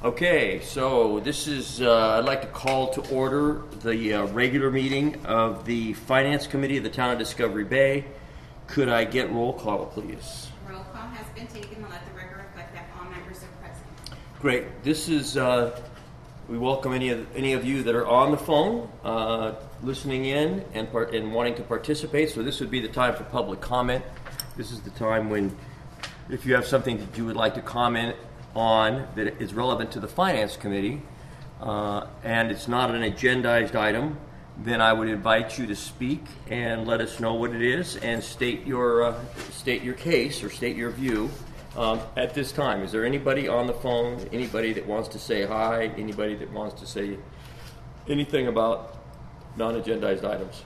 Okay, so this is, I'd like to call to order the regular meeting of the Finance Committee of the Town of Discovery Bay. Could I get roll call, please? Roll call has been taken and let the record reflect that all members are present. Great. This is, we welcome any of you that are on the phone, listening in and wanting to participate. So this would be the time for public comment. This is the time when, if you have something that you would like to comment on that is relevant to the Finance Committee, and it's not an agendized item, then I would invite you to speak and let us know what it is and state your case or state your view at this time. Is there anybody on the phone, anybody that wants to say hi, anybody that wants to say anything about non-agendized items?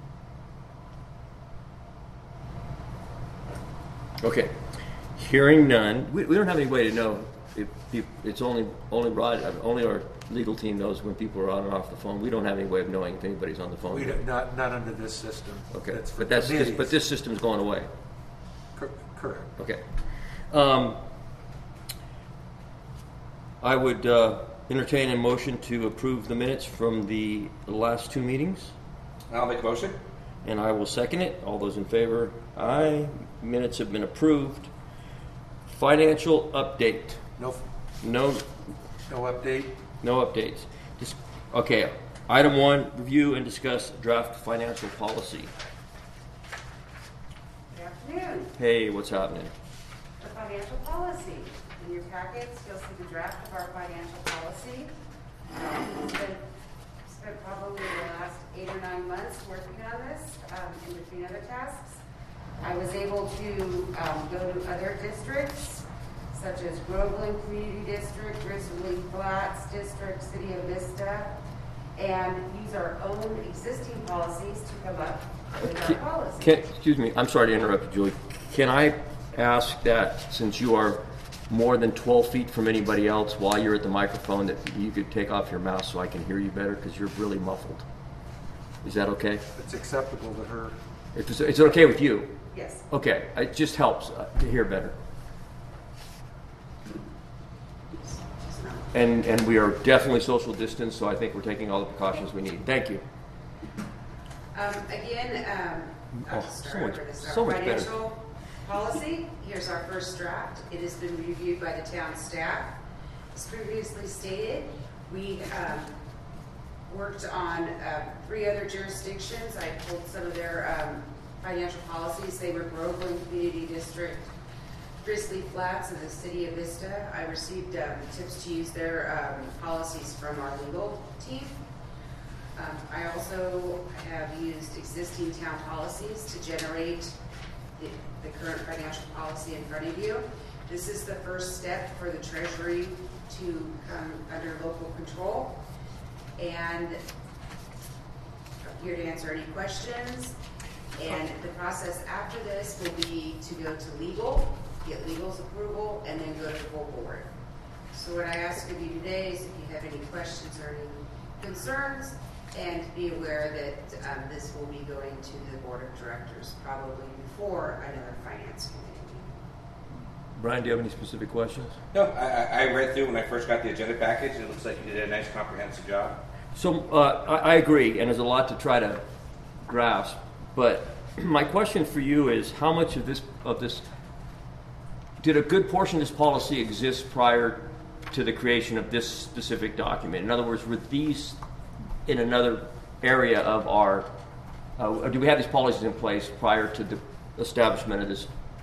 Okay. Hearing none, we don't have any way to know if it's only our legal team knows when people are on and off the phone. We don't have any way of knowing if anybody's on the phone. Not under this system. Okay, but this system's going away. Correct. Okay. I would entertain a motion to approve the minutes from the last two meetings. I'll make a motion. And I will second it. All those in favor? Aye. Minutes have been approved. Financial update. No update. No updates. Okay. Item 1, review and discuss draft financial policy. Good afternoon. Hey, what's happening? The financial policy. In your packets, you'll see the draft of our financial policy. Spent probably the last 8 or 9 months working on this in between other tasks. I was able to go to other districts, such as Groveland Community District, Grizzly Flats District, City of Vista, and use our own existing policies to come up with our policy. Excuse me, I'm sorry to interrupt you, Julie. Can I ask that, since you are more than 12 feet from anybody else while you're at the microphone, that you could take off your mask so I can hear you better, because you're really muffled. Is that okay? It's acceptable to her. It's okay with you? Yes. Okay, it just helps to hear better. And we are definitely social distance, so I think we're taking all the precautions we need. Thank you. So much better. Financial policy. Here's our first draft. It has been reviewed by the town staff. As previously stated, we worked on 3 other jurisdictions. I pulled some of their financial policies. They were Groveland Community District, Grizzly Flats, and the City of Vista. I received tips to use their policies from our legal team. I also have used existing town policies to generate the current financial policy in front of you. This is the first step for the Treasury to come under local control. And I'm here to answer any questions. And the process after this will be to go to legal, get legal's approval, and then go to full board. So what I ask of you today is if you have any questions or any concerns, and be aware that this will be going to the board of directors probably before another finance committee meeting. Brian, do you have any specific questions? No, I read through when I first got the agenda package, and it looks like you did a nice comprehensive job. So I agree, and there's a lot to try to grasp. But my question for you is, how much of this did a good portion of this policy exist prior to the creation of this specific document? In other words, were these in another area of our, or do we have these policies in place prior to the establishment of this?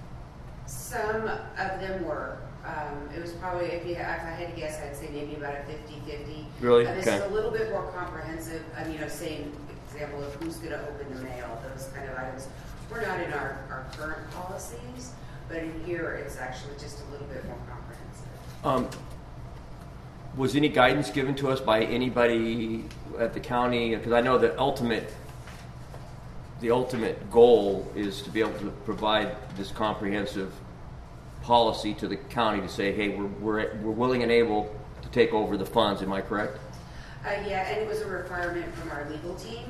Some of them were. It was probably, if I had to guess, I'd say maybe about a 50-50. Really? This Okay. is a little bit more comprehensive. Saying, for example, of who's going to open the mail, those kind of items. We're not in our current policies, but in here it's actually just a little bit more comprehensive. Was any guidance given to us by anybody at the county? Because I know the ultimate goal is to be able to provide this comprehensive policy to the county to say, hey, we're willing and able to take over the funds. Am I correct? Yeah, and it was a requirement from our legal team.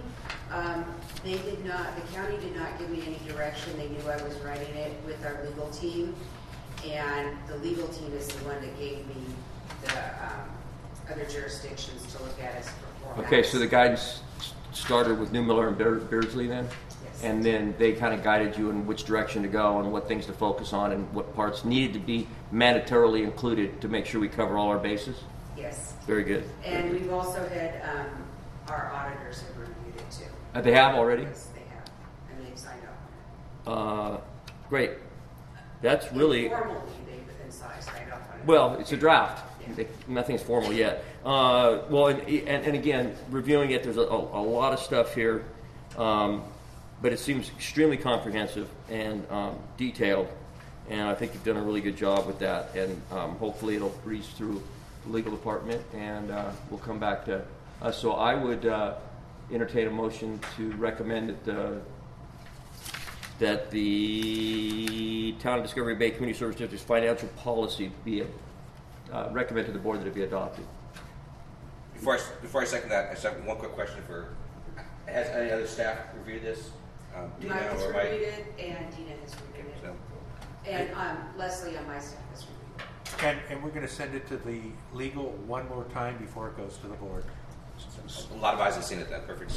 The county did not give me any direction. They knew I was writing it with our legal team, and the legal team is the one that gave me the jurisdictions to look at us for formats. Okay, so the guidance started with Newmiller and Beardsley then? Yes. And then they kind of guided you in which direction to go and what things to focus on and what parts needed to be mandatorily included to make sure we cover all our bases? Yes. Very good. And we've also had, our auditors have reviewed it too. They have already? Yes, they have, and they've signed off on it. Great. That's really, Informally, they've signed off on it. well, it's a draft. Yeah. Nothing's formal yet. Well, and again, reviewing it, there's a lot of stuff here, but it seems extremely comprehensive and detailed, and I think you've done a really good job with that, and hopefully it'll breeze through the legal department, and we'll come back to us. So I would entertain a motion to recommend that the Town of Discovery Bay Community Service District's financial policy be recommended to the board that it be adopted. Before I second that, I just have one quick question for, has any other staff reviewed this? Dina Mike has or Mike? reviewed it, and Dina has reviewed it. So, And Leslie on my staff has reviewed it. And we're going to send it to the legal one more time before it goes to the board. a lot of eyes have seen it, that's perfect.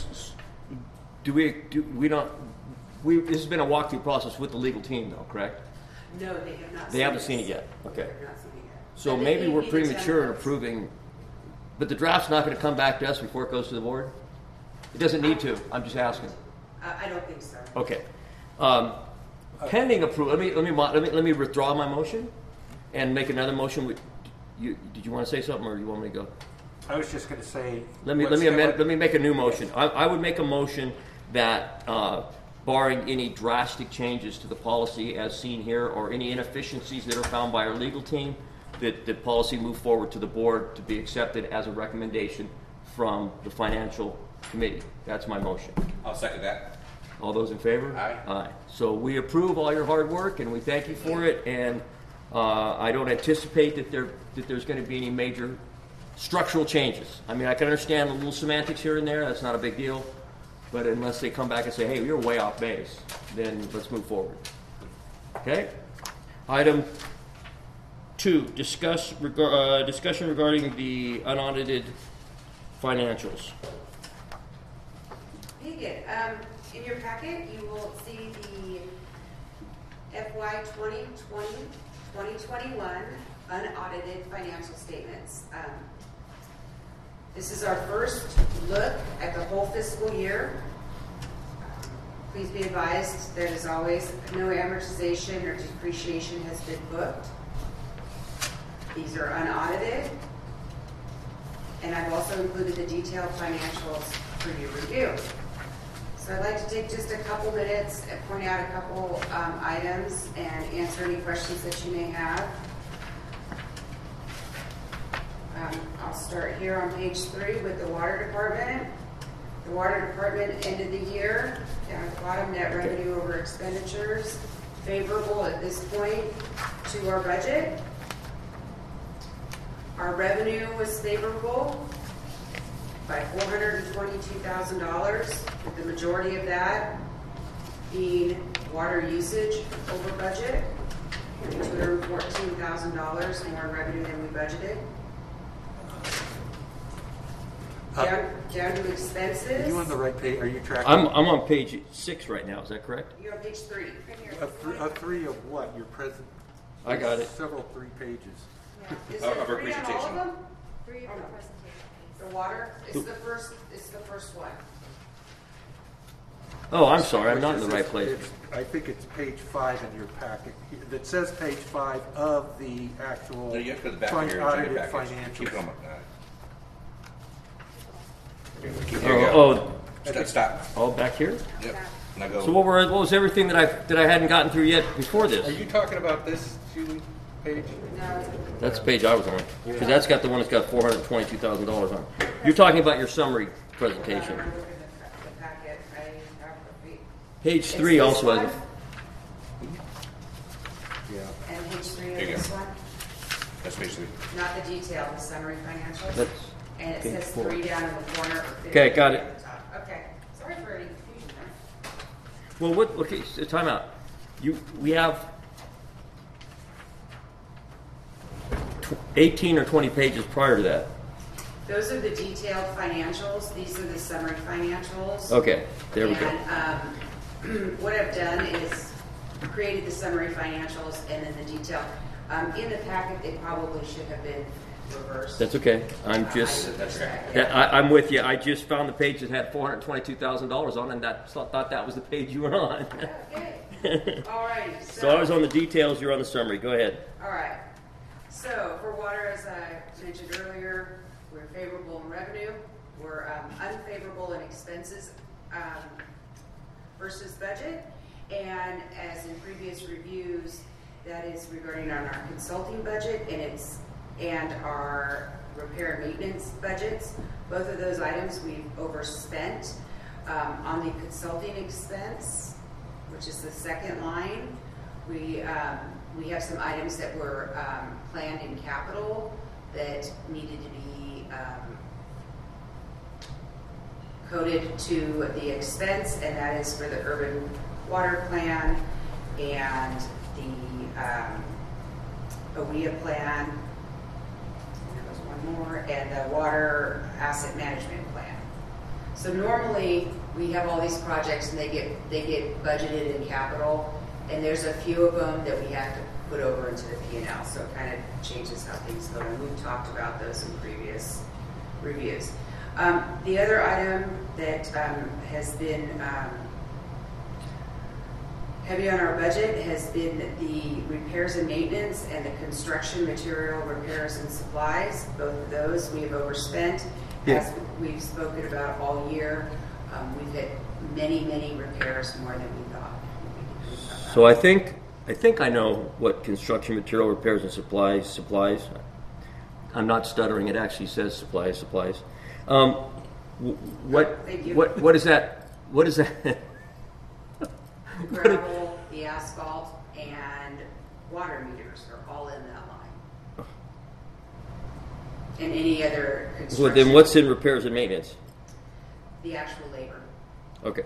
This has been a walkthrough process with the legal team though, correct? No, they have not. They haven't seen it yet, okay. They have not seen it yet. So But they maybe gave we're me the premature in templates. approving, but the draft's not going to come back to us before it goes to the board? It doesn't need to, I'm just asking. I don't think so. Okay. Pending approval, let me withdraw my motion and make another motion. Did you want to say something or you want me to go? I was just going to say. Let me make a new motion. I would make a motion that, barring any drastic changes to the policy as seen here or any inefficiencies that are found by our legal team, that the policy move forward to the board to be accepted as a recommendation from the financial committee. That's my motion. I'll second that. All those in favor? Aye. Aye. So we approve all your hard work and we thank you for it. And I don't anticipate that there's going to be any major structural changes. I mean, I can understand the little semantics here and there. That's not a big deal. But unless they come back and say, hey, you're way off base, then let's move forward. Okay? Item 2, discussion regarding the unaudited financials. Hey, good. In your packet, you will see the FY 2020-2021 unaudited financial statements. This is our first look at the whole fiscal year. Please be advised that, as always, no amortization or depreciation has been booked. These are unaudited. And I've also included the detailed financials for your review. So I'd like to take just a couple minutes and point out a couple items and answer any questions that you may have. I'll start here on page 3 with the water department. The water department ended the year down at the bottom, net revenue over expenditures, favorable at this point to our budget. Our revenue was favorable by $422,000, with the majority of that being water usage over budget, $214,000 more in revenue than we budgeted. Down to expenses. Are you on the right page? Are you tracking? I'm on page 6 right now. Is that correct? You're on page 3. A three of what? Your present? I got it. Several 3 pages. Is Of there our 3 on all presentation. of them? 3 of the presentation. The water, it's the first one. Oh, I'm sorry. I'm not in the Which right is- place. I think it's page 5 in your packet. That says page 5 of the actual No, you have to go to the back of your audited agenda package. Keep financials. going. Here we go. Oh, Stop. back here? Yep. Now go. So what was everything that I hadn't gotten through yet before Are this? you talking about this, Julie, page? No, That's the page I was on. Because that's got the one that's got $422,000 on. You're talking about your summary presentation. I'm looking at the packet. I have the Page It's 3 this also one, has. Yeah. and page 3 of There you this go. one, That's basically. not the detail, the summary financials. That's And it page says 4. 3 down in the corner. Okay, got it. at the top. Okay, sorry for any confusion there. Well, okay, so time out. We have 18 or 20 pages prior to that. Those are the detailed financials. These are the summary financials. Okay, there we go. And what I've done is created the summary financials and then the detail. In the packet, they probably should have been reversed. That's okay. I'm just, I'm with you. I just found the page that had $422,000 on it, and thought that was the page you were on. Okay. All right. So I was on the details, you're on the summary. Go ahead. All right. So for water, as I mentioned earlier, we're favorable in revenue. We're unfavorable in expenses versus budget. And as in previous reviews, that is regarding on our consulting budget and our repair and maintenance budgets. Both of those items we've overspent. On the consulting expense, which is the second line, we have some items that were planned in capital that needed to be coded to the expense, and that is for the urban water plan and the OEA plan. There was one more, and the water asset management plan. So normally we have all these projects and they get budgeted in capital, and there's a few of them that we have to put over into the P&L. So it kind of changes how things go, and we've talked about those in previous reviews. The other item that has been heavy on our budget has been the repairs and maintenance and the construction material repairs and supplies. Both of those we have overspent. Yeah. As we've spoken about all year, we've had many repairs more than we thought. So I think I know what construction material repairs and supplies. I'm not stuttering. It actually says supplies. Thank you. What is that? What is that? The gravel, the asphalt, and water meters are all in that line. And any other construction. Well, then what's in repairs and maintenance? The actual labor. Okay.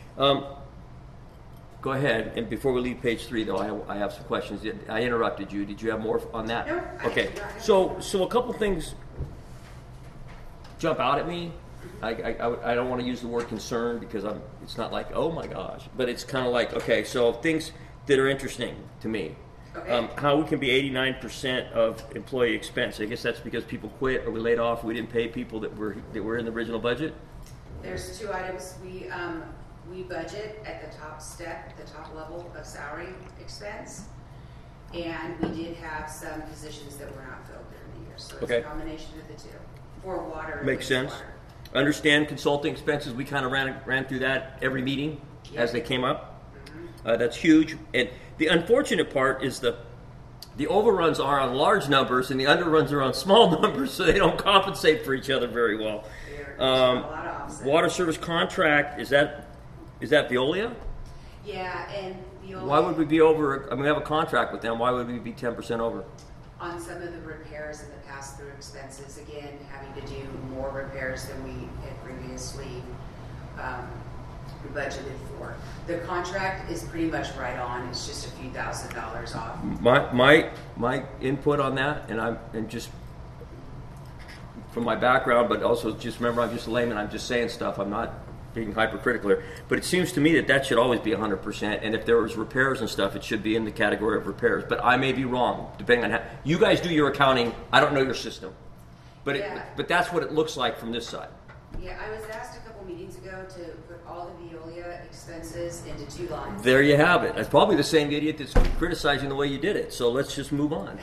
Go ahead. And before we leave page 3, though, I have some questions. I interrupted you. Did you have more on that? No. Okay. So a couple things jump out at me. I don't want to use the word concern because it's not like, oh my gosh, but it's kind of like, okay, so things that are interesting to me. Okay. How we can be 89% of employee expense. I guess that's because people quit or we laid off. We didn't pay people that were in the original budget. There's 2 items. We budget at the top step, the top level of salary expense, and we did have some positions that were not filled during the year. So it's Okay. a combination of the 2 for water. And Makes sense. wastewater. Understand consulting expenses. We kind of ran through that every meeting as they came up. That's huge. And the unfortunate part is the overruns are on large numbers and the underruns are on small numbers, so they don't compensate for each other very well. There's a lot of offset. Water service contract, is that Veolia? Yeah, and Veolia. Why would we be over? I mean, we have a contract with them. Why would we be 10% over? On some of the repairs and the pass-through expenses, again, having to do more repairs than we had previously budgeted for. The contract is pretty much right on. It's just a few $1,000s off. My input on that, and just from my background, but also just remember, I'm just a layman. I'm just saying stuff. I'm not being hypercritical here. But it seems to me that should always be 100%. And if there was repairs and stuff, it should be in the category of repairs. But I may be wrong, depending on how you guys do your accounting. I don't know your system, but Yeah. but that's what it looks like from this side. Yeah, I was asked a couple meetings ago to put all the Veolia expenses into 2 lines. There you have it. That's probably the same idiot that's criticizing the way you did it. So let's just move on.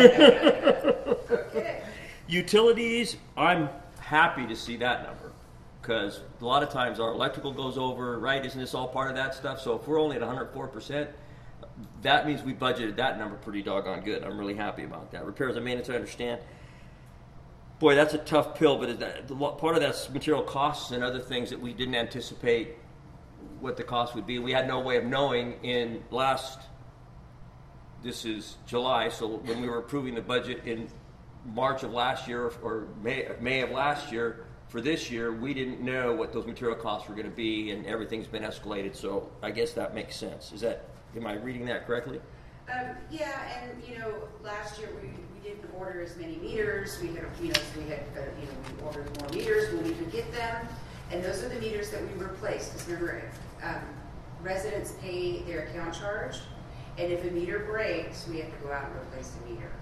Okay. Utilities, I'm happy to see that number because a lot of times our electrical goes over, right? Isn't this all part of that stuff? So if we're only at 104%, that means we budgeted that number pretty doggone good. I'm really happy about that. Repairs and maintenance, I understand. Boy, that's a tough pill, but part of that's material costs and other things that we didn't anticipate what the cost would be. We had no way of knowing this is July, so when we were approving the budget in March of last year or May of last year for this year, we didn't know what those material costs were going to be, and everything's been escalated. So I guess that makes sense. Am I reading that correctly? Yeah, and, last year we didn't order as many meters. We had, we ordered more meters when we could get them. And those are the meters that we replaced. Because remember, residents pay their account charge. And if a meter breaks, we have to go out and replace the meter.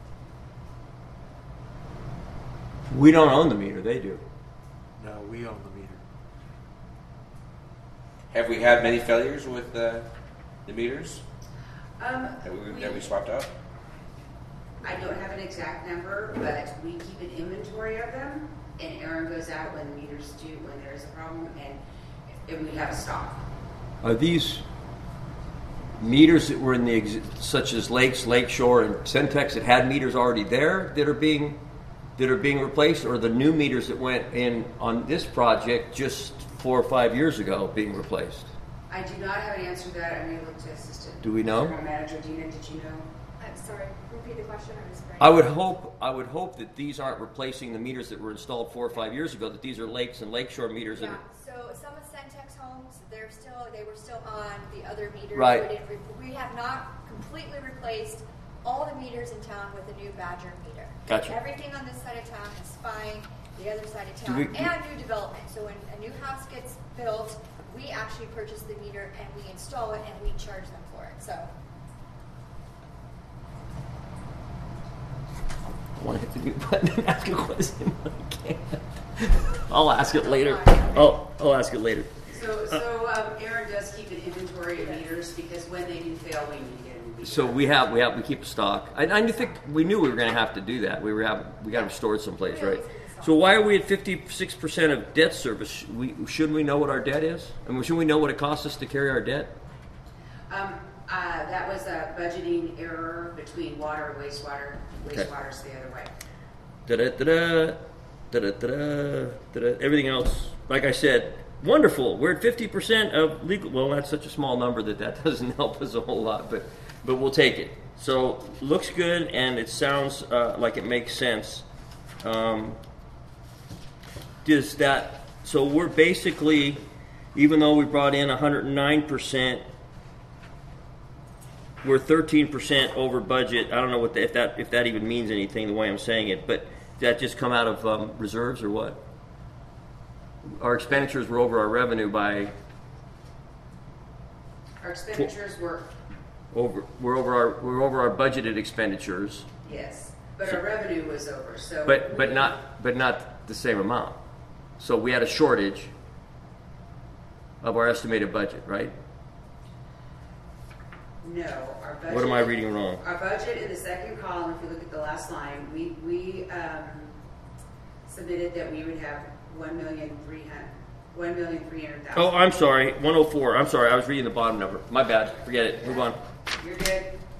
We don't own the meter, they do. No, we own the meter. Have we had many failures with the meters that we swapped out? I don't have an exact number, but we keep an inventory of them, and Aaron goes out when the meters do, when there is a problem, and we have a stock. Are these meters that were in the such as Lakes, Lakeshore, and Centex that had meters already there that are being replaced, or the new meters that went in on this project just 4 or 5 years ago being replaced? I do not have an answer to that. I'm able to assistant. Do we know? General Manager Dina, did you know? I'm sorry, repeat the question. I was very... I would hope that these aren't replacing the meters that were installed 4 or 5 years ago. That these are Lakes and Lakeshore meters. Yeah. So some of Centex homes, they were still on the other meters. Right. We have not completely replaced all the meters in town with a new Badger meter. Gotcha. Everything on this side of town is fine. The other side of Do town, we- and new development. So when a new house gets built, we actually purchase the meter and we install it and we charge them for it. So. I want to hit the mute button and ask a question. I can't. I'll ask it later. I'll ask it later. So Aaron does keep an inventory of meters because when they do fail, we need to get a new meter. So we keep a stock. I think we knew we were going to have to do that. We got them stored someplace, right? So why are we at 56% of debt service? Shouldn't we know what our debt is? I mean, shouldn't we know what it costs us to carry our debt? That was a budgeting error between water and wastewater. Okay. Wastewater's the other way. Da-da-da-da, da-da-da-da, da-da. Everything else, like I said, wonderful. We're at 50% of legal. Well, that's such a small number that doesn't help us a whole lot, but we'll take it. So looks good, and it sounds like it makes sense. So we're basically, even though we brought in 109%, we're 13% over budget. I don't know if that even means anything the way I'm saying it, but did that just come out of reserves or what? Our expenditures were over our revenue by Our expenditures were, we're over our budgeted expenditures, yes, but our revenue was over. So, but not the same amount. So we had a shortage of our estimated budget, right? No, our budget. What am I reading wrong? Our budget in the second column, if you look at the last line, we submitted that we would have $1,300,000. Oh, I'm sorry, 104. I'm sorry, I was reading the bottom number. My bad. Forget it. Move on. You're good.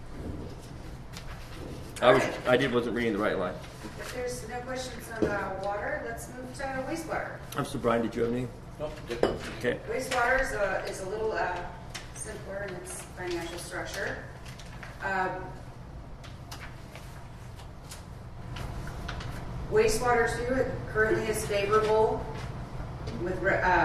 Wasn't reading the right line. If there's no questions on water, let's move to wastewater. So Brian, did you have any? Nope. Okay. Wastewater is a little simpler in its financial structure. Wastewater 2 currently is favorable with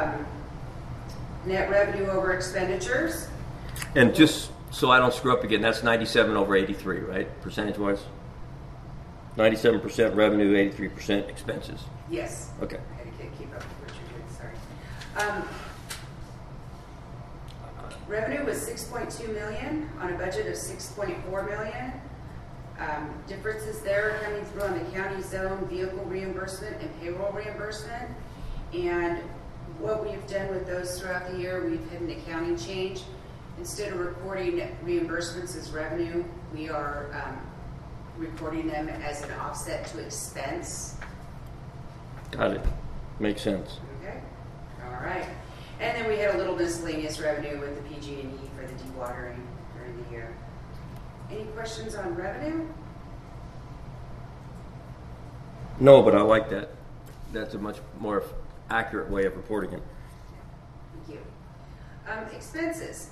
net revenue over expenditures. And just so I don't screw up again, that's 97 over 83, right? Percentage-wise? 97% revenue, 83% expenses. Yes. Okay. I had to keep up with what you're doing, sorry. Revenue was $6.2 million on a budget of $6.4 million. Differences there are coming through on the county zone vehicle reimbursement and payroll reimbursement. And what we've done with those throughout the year, we've had an accounting change. Instead of recording reimbursements as revenue, we are recording them as an offset to expense. Got it. Makes sense. Okay. All right. And then we had a little miscellaneous revenue with the PG&E for the dewatering during the year. Any questions on revenue? No, but I like that. That's a much more accurate way of reporting it. Thank you. Expenses.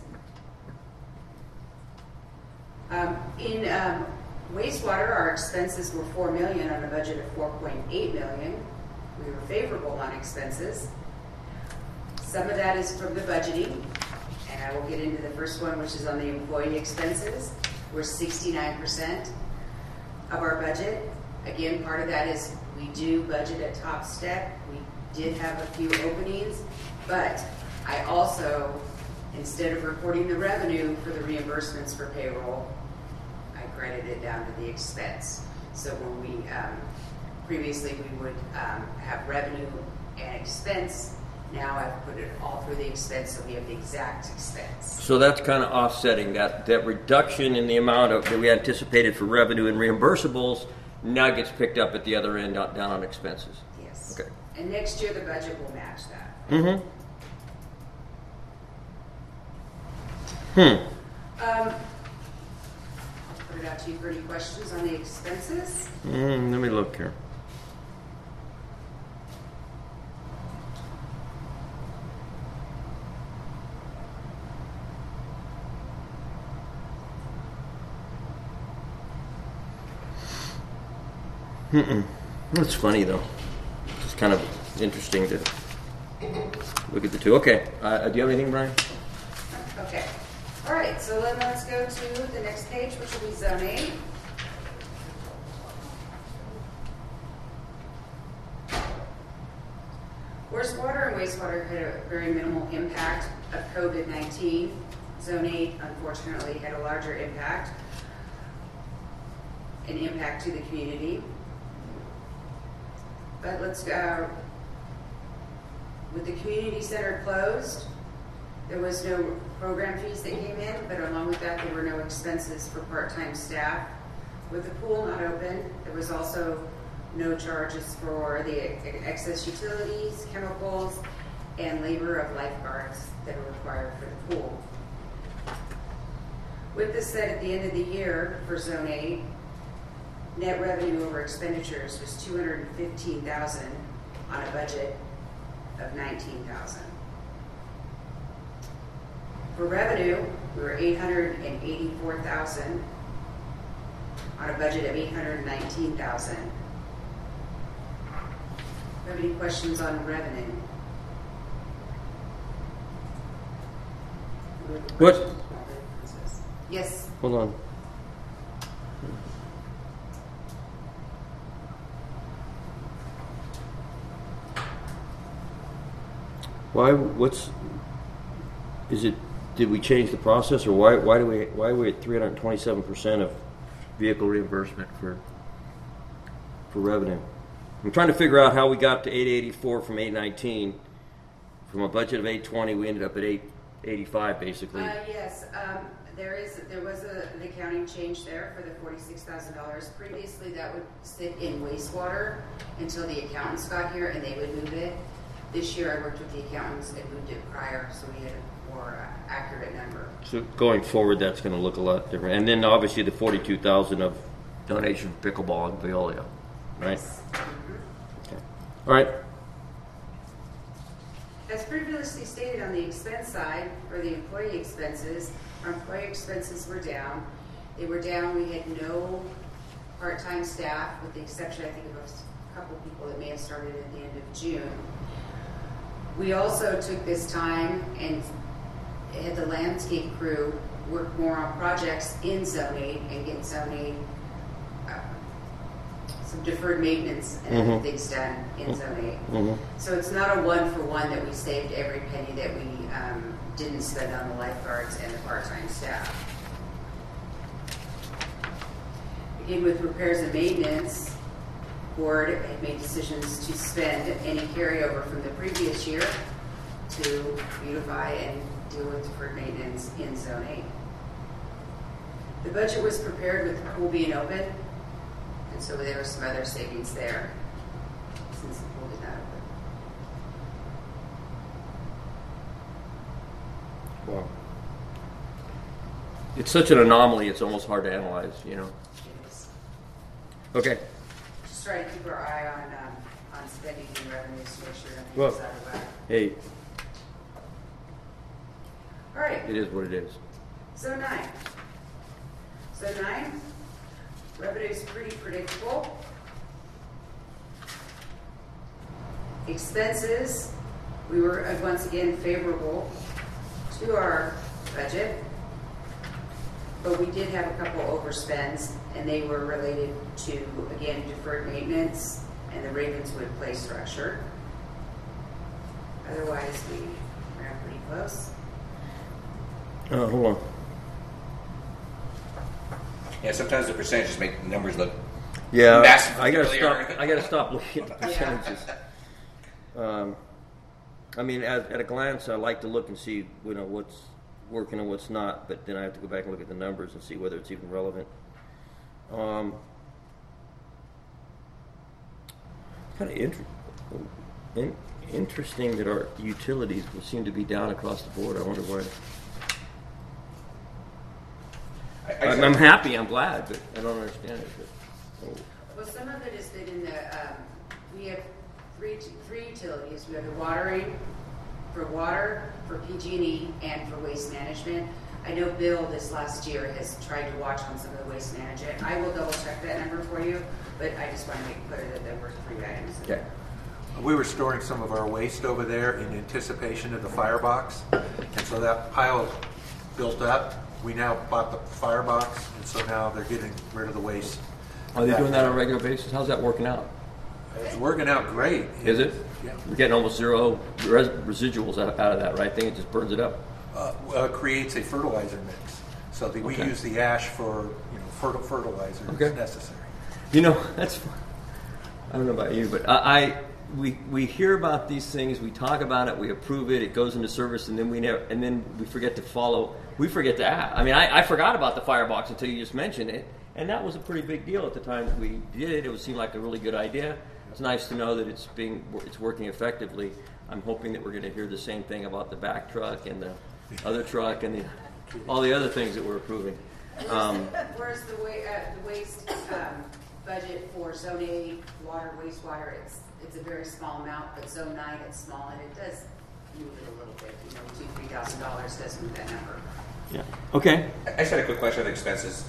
In wastewater, our expenses were $4 million on a budget of $4.8 million. We were favorable on expenses. Some of that is from the budgeting, and I will get into the first one, which is on the employee expenses. we're 69% of our budget. Again, part of that is we do budget at Top Step. We did have a few openings, but I also, instead of reporting the revenue for the reimbursements for payroll, I credited it down to the expense. So when we, previously we would have revenue and expense. Now I've put it all through the expense, so we have the exact expense. So that's kind of offsetting that reduction in the amount of that we anticipated for revenue and reimbursables now gets picked up at the other end down on expenses. Yes. Okay. And next year the budget will match that. Mm-hmm. I'll put it out to you for any questions on the expenses. Let me look here. That's funny though. It's kind of interesting to look at the two. Okay, do you have anything, Brian? Okay. All right, so then let's go to the next page, which will be Zone 8. Whereas water and wastewater had a very minimal impact of COVID-19, Zone 8 unfortunately had a larger impact, an impact to the community. But let's go, with the community center closed, there was no program fees that came in, but along with that, there were no expenses for part-time staff. With the pool not open, there was also no charges for the excess utilities, chemicals, and labor of lifeguards that are required for the pool. With this said, at the end of the year for Zone 8, net revenue over expenditures was $215,000 on a budget of $19,000. For revenue, we were $884,000 on a budget of $819,000. Have any questions on revenue? What? Yes. Hold on. Did we change the process, or why are we at 327% of vehicle reimbursement for revenue? I'm trying to figure out how we got to 884 from 819. From a budget of 820, we ended up at 885 basically. Yes, there was an accounting change there for the $46,000. Previously, that would sit in wastewater until the accountants got here and they would move it. This year, I worked with the accountants and moved it prior, so we had a more accurate number. So going forward, that's going to look a lot different. And then obviously the 42,000 of donation for pickleball and Veolia, right? Okay. All right. As previously stated on the expense side, for the employee expenses, our employee expenses were down. They were down. We had no part-time staff, with the exception, I think, of a couple of people that may have started at the end of June. We also took this time and had the landscape crew work more on projects in Zone 8 and get Zone 8 some deferred maintenance and other things done in Zone 8. So it's not a one-for-one that we saved every penny that we didn't spend on the lifeguards and the part-time staff. Again, with repairs and maintenance, board had made decisions to spend any carryover from the previous year to beautify and deal with deferred maintenance in Zone 8. The budget was prepared with the pool being open, and so there were some other savings there since the pool did not open. Wow. It's such an anomaly, it's almost hard to analyze, you know. It is. Okay. Just try to keep our eye on spending and revenues to make sure Well, nothing's out of whack. Hey, All right. it is what it is. Zone 9. Zone 9, revenue is pretty predictable. Expenses, we were once again favorable to our budget. But we did have a couple overspends, and they were related to, again, deferred maintenance and the Ravenswood play structure. Otherwise, we ran pretty close. Hold on. Yeah, sometimes the percentages make the numbers look Yeah, massive. I gotta Really stop. are. I gotta stop looking at the percentages. I mean, at a glance, I like to look and see, what's working and what's not. But then I have to go back and look at the numbers and see whether it's even relevant. Kind of interesting that our utilities would seem to be down across the board. I wonder why. I'm happy. I'm glad, but I don't understand it. But, Well, some of it has been in the, we have three utilities. We have the watering, for water, for PG&E, and for waste management. I know Bill this last year has tried to watch on some of the waste management. I will double check that number for you, but I just want to make clear that there were 3 items. okay. We were storing some of our waste over there in anticipation of the firebox, and so that pile built up. We now bought the firebox, and so now they're getting rid of the waste. Are they doing that on a regular basis? How's that working out? It's working out great. Is it? Yeah. We're getting almost zero residuals out of that, right? I think it just burns it up. Creates a fertilizer mix, so that we Okay. use the ash for fertilizer Okay. as necessary. That's fun. I don't know about you, but we hear about these things, we talk about it, we approve it, it goes into service, and then we forget to follow. We forget to act. I mean, I forgot about the firebox until you just mentioned it, and that was a pretty big deal at the time that we did it. It seemed like a really good idea. It's nice to know that it's working effectively. I'm hoping that we're going to hear the same thing about the back truck and the other truck and all the other things that we're approving. Whereas the waste budget for Zone 8, water, wastewater, it's a very small amount, but Zone 9, it's small, and it does move it a little bit. $2,000-$3,000 does move that number. Yeah. Okay. I just had a quick question on the expenses.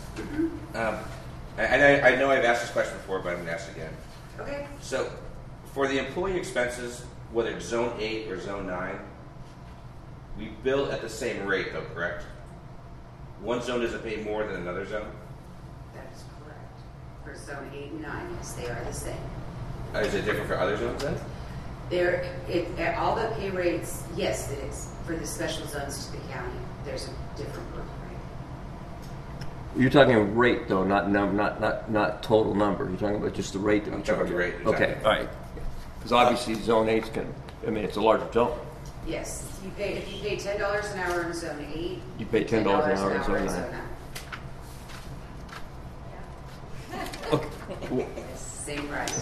I know I've asked this question before, but I'm going to ask it again. Okay. So, for the employee expenses, whether it's Zone 8 or Zone 9, we bill at the same rate, though, correct? One zone doesn't pay more than another zone? That is correct. For Zone 8 and 9, yes, they are the same. Is it different for other zones then? All the pay rates, yes, it is. For the special zones to the county, there's a different work rate. You're talking rate, though, not total number. You're talking about just the rate that we I'm talking charge. about the rate, exactly. Okay, all right. Because obviously Zone 8's it's a larger zone. Yes, if you pay $10 an hour in Zone 8, You pay $10 an hour in Zone 9. Okay. Well, Same price.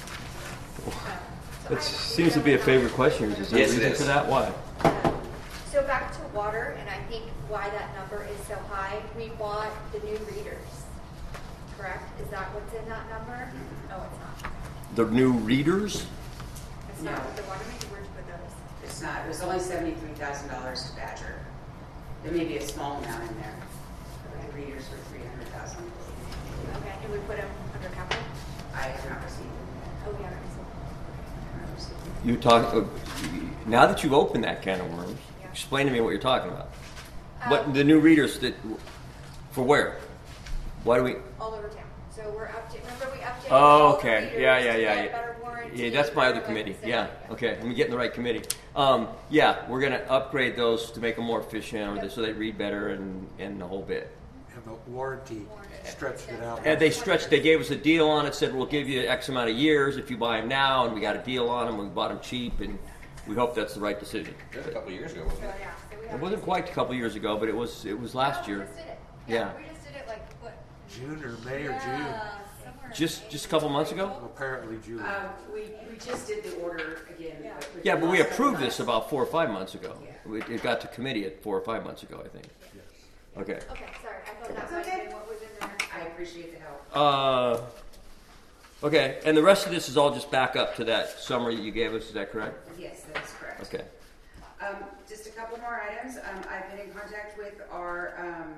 it seems to be a favorite question. Is there a Yes, it reason is. for that? Why? So back to water, and I think why that number is so high, we bought the new readers, correct? Is that what's in that number? No, it's not. The new readers? It's not No. with the water meter, where'd you put those? It's not, it was only $73,000 to Badger. There may be a small amount in there. The readers were $300,000. Okay, and we put them under capital? I have not received them yet. Oh, we haven't received. I have not received them. You talk. Now that you've opened that can of worms, Yeah. explain to me what you're talking about. What the new readers for where? Why do we? All over town. So we're remember we updated Oh, all the okay. readers Yeah. to get better warranty, Yeah, that's my other better committee. license, Yeah. Okay, let me get in the right committee. Yeah, we're gonna upgrade those to make them more efficient, or so they read better and the whole bit. And the warranty stretched it out. And they gave us a deal on it, said we'll give you X amount of years if you buy them now, and we got a deal on them, we bought them cheap, and we hope that's the right decision. That was a couple of years ago, wasn't So, it? yeah, so we It have wasn't quite a couple years ago, but it was last We year. just did it. Yeah. We just did it like what? June or May or June. somewhere in Just May. a couple months ago? Well, apparently June. We just did the order again. Yeah. Yeah, but we approved this about 4 or 5 months ago. Yeah. It got to committee at 4 or 5 months ago, I think. Okay. Okay, sorry. I thought that That's might have okay. been what was in there. I appreciate the help. Okay, and the rest of this is all just back up to that summary that you gave us. Is that correct? Yes, that is correct. Okay. Just a couple more items. I've been in contact with our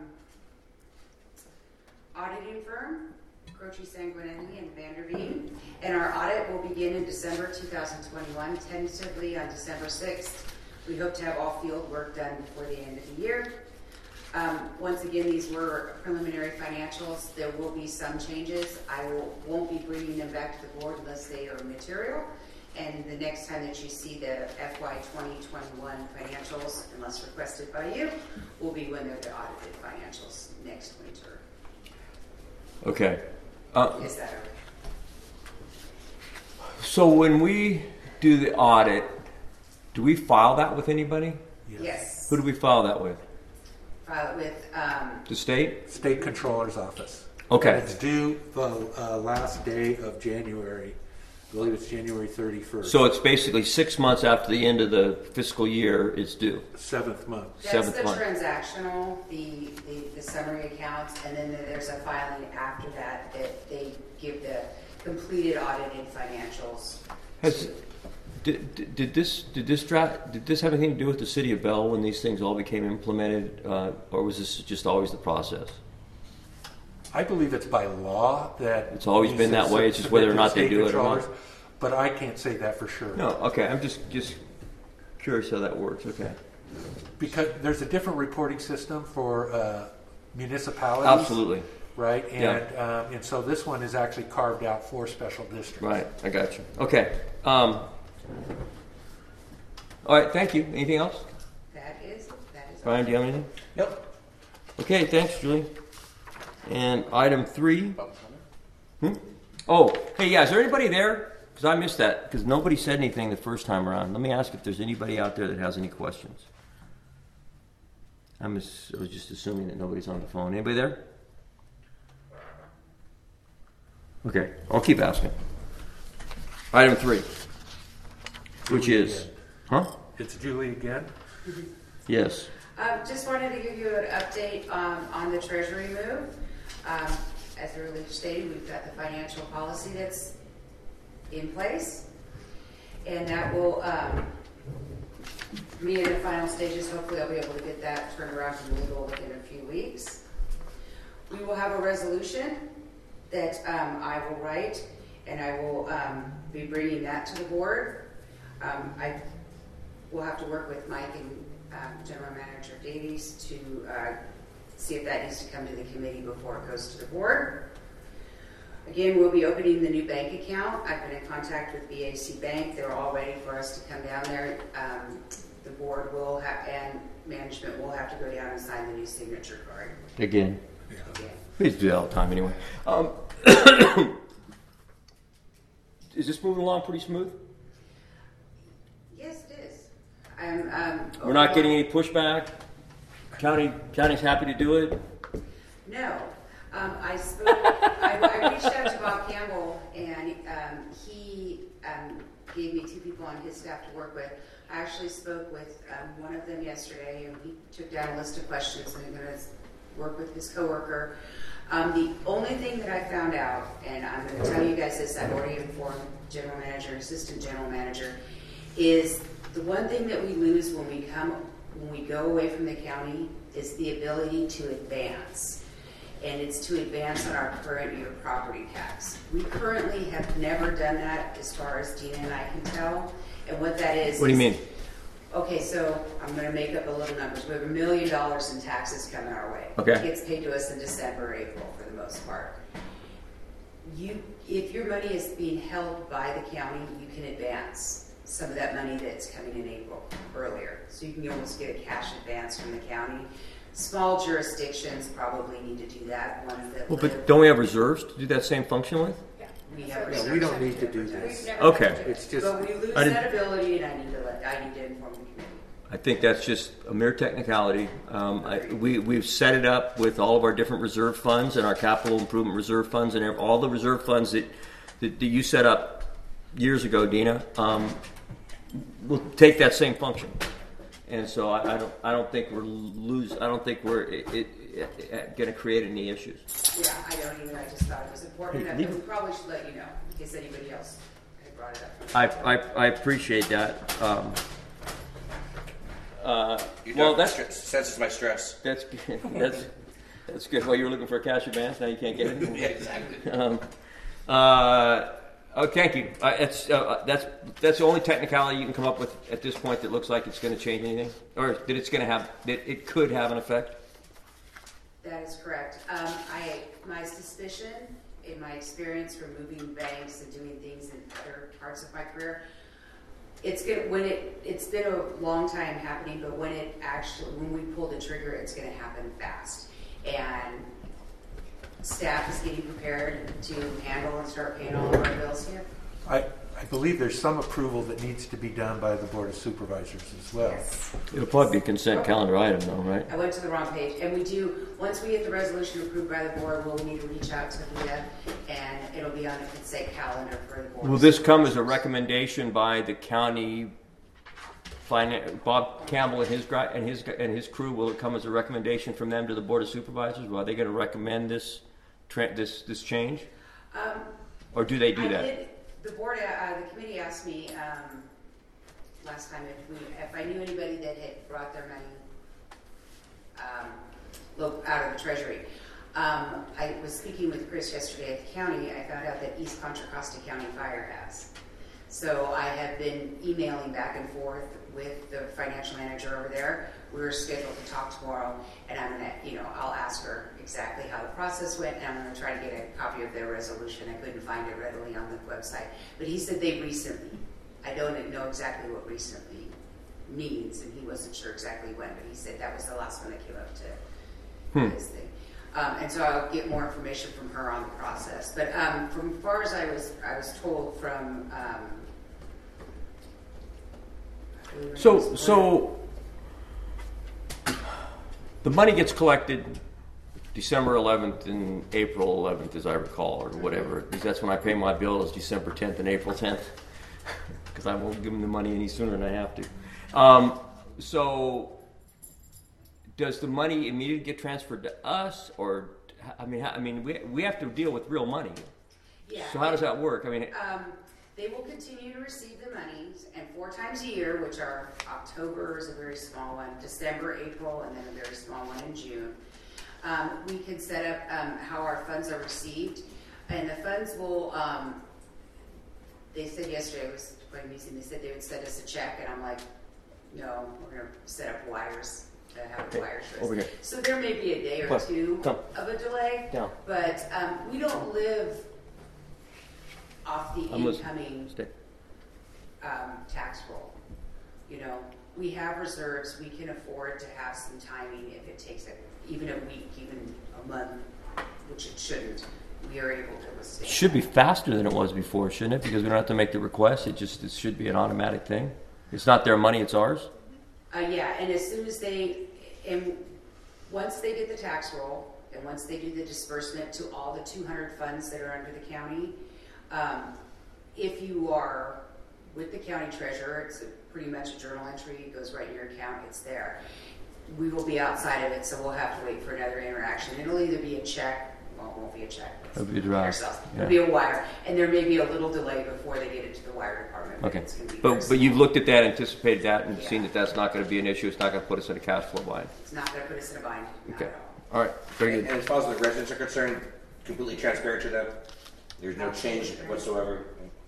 auditing firm, Croce Sanguinelli and Vanderveen, and our audit will begin in December 2021, tentatively on December 6th. We hope to have all field work done before the end of the year. Once again, these were preliminary financials. There will be some changes. Won't be bringing them back to the board unless they are material. And the next time that you see the FY 2021 financials, unless requested by you, will be when they're the audited financials next winter. Okay. Is that okay? So when we do the audit, do we file that with anybody? Yes. Who do we file that with? File it with, The state? State Controller's Office. Okay. And it's due the last day of January. I believe it's January 31st. So it's basically 6 months after the end of the fiscal year it's due. 7th month. that's Seventh the month. transactional, the summary accounts, and then there's a filing after that they give the completed audited financials. Did this have anything to do with the city of Bell when these things all became implemented, or was this just always the process? I believe it's by law that It's always been that way, it's just whether or not they do it or not. But I can't say that for sure. No, okay. I'm just curious how that works. Okay. Because there's a different reporting system for municipalities. Absolutely. Right? Yeah. And so this one is actually carved out for special districts. Right. I got you. Okay. All right. Thank you. Anything else? That is Brian, do you have anything? Yep. Okay. Thanks, Julie. And item 3. Oh, hey, yeah. Is there anybody there? Because I missed that. Because nobody said anything the first time around. Let me ask if there's anybody out there that has any questions. I was just assuming that nobody's on the phone. Anybody there? Okay, I'll keep asking. Item 3, which is, It's Julie again. Yes. Just wanted to give you an update on the treasury move. As earlier stated, we've got the financial policy that's in place, and that will be in the final stages. Hopefully I'll be able to get that turned around from legal within a few weeks. We will have a resolution that I will write, and I will be bringing that to the board. I will have to work with Mike and General Manager Davies to see if that needs to come to the committee before it goes to the board. Again, we'll be opening the new bank account. I've been in contact with BAC Bank. They're all ready for us to come down there. The board will have, and management will have to go down and sign the new signature card. Again. Again. We used to do that all the time anyway. Is this moving along pretty smooth? Yes, it is. We're not getting any pushback? County's happy to do it? No. I reached out to Bob Campbell, and he gave me 2 people on his staff to work with. I actually spoke with one of them yesterday, and he took down a list of questions, and I'm going to work with his coworker. The only thing that I found out, and I'm going to tell you guys this, I've already informed general manager and assistant general manager, is the one thing that we lose when we go away from the county is the ability to advance. And it's to advance on our current year property tax. We currently have never done that as far as Dina and I can tell. And what that is... What do you mean? Okay, so I'm going to make up a little numbers. We have $1 million in taxes coming our way. Okay. It gets paid to us in December or April for the most part. If your money is being held by the county, you can advance some of that money that's coming in April earlier. So you can almost get a cash advance from the county. Small jurisdictions probably need to do that. But don't we have reserves to do that same function with? We have No, we don't need to do this. Okay. It's just... But we lose that ability, and I need to inform the committee. I think that's just a mere technicality. We've set it up with all of our different reserve funds and our capital improvement reserve funds and all the reserve funds that you set up years ago, Dina. Will take that same function. And so I don't think we're going to create any issues. Yeah, I don't either. I just thought it was important enough that we probably should let you know in case anybody else had brought it up. I appreciate that. Senses my stress. That's good. That's good. Well, you were looking for a cash advance. Now you can't get it. Yeah, exactly. Thank you. That's the only technicality you can come up with at this point that looks like it's going to change anything, or that it's going to have that it could have an effect. That is correct. My suspicion, in my experience from moving banks and doing things in other parts of my career, it's been a long time happening, but when we pull the trigger, it's going to happen fast. And staff is getting prepared to handle and start paying all of our bills here. I believe there's some approval that needs to be done by the Board of Supervisors as well. Yes. It'll probably be a consent calendar item, though, right? I went to the wrong page. And we do, once we get the resolution approved by the board, we'll need to reach out to Leah, and it'll be on the consent calendar for the board. Will this come as a recommendation by the county Bob Campbell and his crew? Will it come as a recommendation from them to the Board of Supervisors? Are they going to recommend this change? Or do they do that? The board, the committee asked me last time if I knew anybody that had brought their money out of the treasury. I was speaking with Chris yesterday at the county. I found out that East Contra Costa County Fire has. So I have been emailing back and forth with the financial manager over there. We're scheduled to talk tomorrow, and I'm gonna, I'll ask her exactly how the process went, and I'm gonna try to get a copy of their resolution. I couldn't find it readily on the website, but he said they recently. I don't know exactly what recently means, and he wasn't sure exactly when, but he said that was the last one that came up to his thing. And so I'll get more information from her on the process. But from as far as I was told from. So the money gets collected December 11th and April 11th, as I recall, or whatever. Because that's when I pay my bill, is December 10th and April 10th. Because I won't give them the money any sooner than I have to. So does the money immediately get transferred to us, or we have to deal with real money. Yeah. So how does that work? They will continue to receive the monies, and 4 times a year, which are October is a very small one, December, April, and then a very small one in June. We can set up how our funds are received, and the funds will. They said yesterday, I was quite amusing. They said they would send us a check, and I'm like, no, we're going to set up wires to have wires. Over here. So there may be a day or two of a delay, but we don't live off the incoming tax roll. We have reserves. We can afford to have some timing if it takes even a week, even a month, which it shouldn't. We are able to withstand. It should be faster than it was before, shouldn't it? Because we don't have to make the request. It should be an automatic thing. It's not their money; it's ours. Yeah, and as soon as once they get the tax roll, and once they do the disbursement to all the 200 funds that are under the county. If you are with the county treasurer, it's pretty much a journal entry. It goes right in your account. It's there. We will be outside of it, so we'll have to wait for another interaction. It'll either be a check. Well, it won't be a check. It'll be a draft. It'll be a wire, and there may be a little delay before they get it to the wire department. Okay, it's gonna be but you've looked at that, anticipated that, and seen that that's not going to be an issue. It's not going to put us in a cash flow bind. It's not going to put us in a bind. Okay. All right. Very good. And as far as the residents are concerned, completely transparent to them. There's no change whatsoever.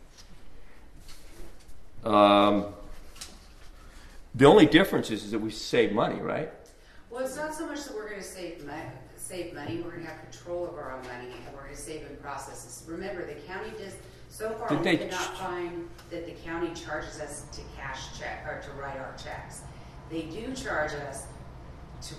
The only difference is that we save money, right? Well, it's not so much that we're going to save money. We're going to have control of our own money, and we're going to save in processes. Remember, the county so far we did not find that the county charges us to cash check or to write our checks. They do charge us to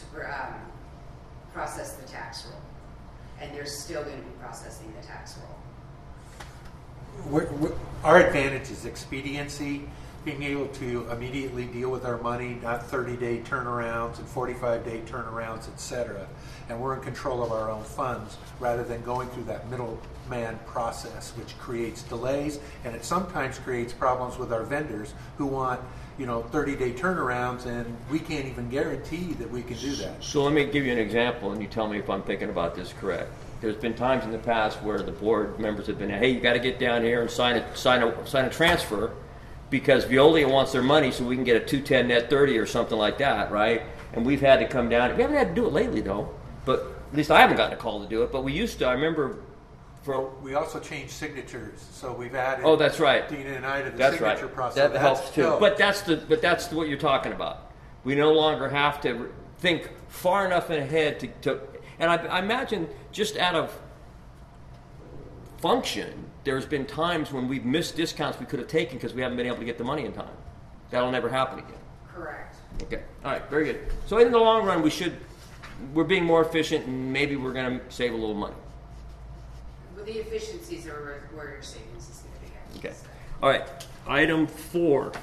process the tax roll, and they're still going to be processing the tax roll. Our advantage is expediency, being able to immediately deal with our money, not 30-day turnarounds and 45-day turnarounds, etc. And we're in control of our own funds rather than going through that middleman process, which creates delays, and it sometimes creates problems with our vendors who want 30-day turnarounds, and we can't even guarantee that we can do that. So let me give you an example, and you tell me if I'm thinking about this correct. There's been times in the past where the board members have been, hey, you got to get down here and sign a transfer because Veolia wants their money so we can get a 210 net 30 or something like that, right? And we've had to come down. We haven't had to do it lately, though. But at least I haven't gotten a call to do it. But we used to. I remember. We also changed signatures, so we've added. Oh, that's right. Dina and I to the signature process. That helps too. But that's what you're talking about. We no longer have to think far enough ahead to and I imagine just out of function, there's been times when we've missed discounts we could have taken because we haven't been able to get the money in time. That'll never happen again. Correct. Okay. All right. Very good. So in the long run, we're being more efficient, and maybe we're going to save a little money. Well, the efficiencies are where your savings is going to be at. Okay. All right. Item 4,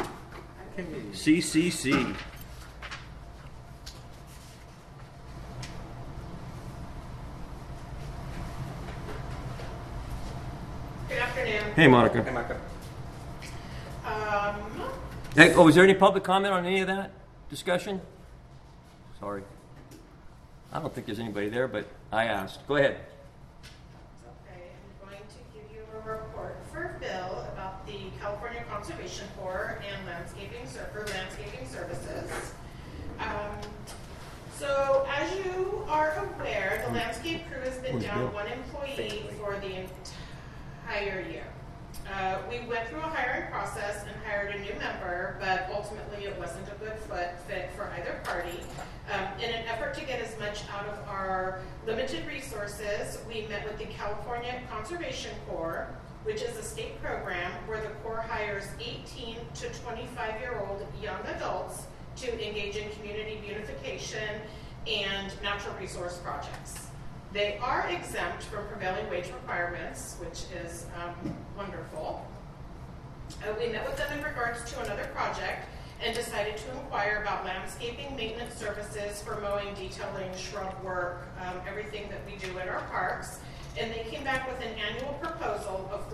CCC. Good afternoon. Hey, Monica. Hey, Micah. Hey, is there any public comment on any of that discussion? Sorry. I don't think there's anybody there, but I asked. Go ahead. Okay, I'm going to give you a report for Bill about the California Conservation Corps and landscaping services. So as you are aware, the landscape crew has been down one employee for the entire year. We went through a hiring process and hired a new member, but ultimately it wasn't a good fit for either party. In an effort to get as much out of our limited resources, we met with the California Conservation Corps, which is a state program where the Corps hires 18 to 25-year-old young adults to engage in community beautification and natural resource projects. They are exempt from prevailing wage requirements, which is wonderful. We met with them in regards to another project and decided to inquire about landscaping maintenance services for mowing, detailing, shrub work, everything that we do at our parks. And they came back with an annual proposal of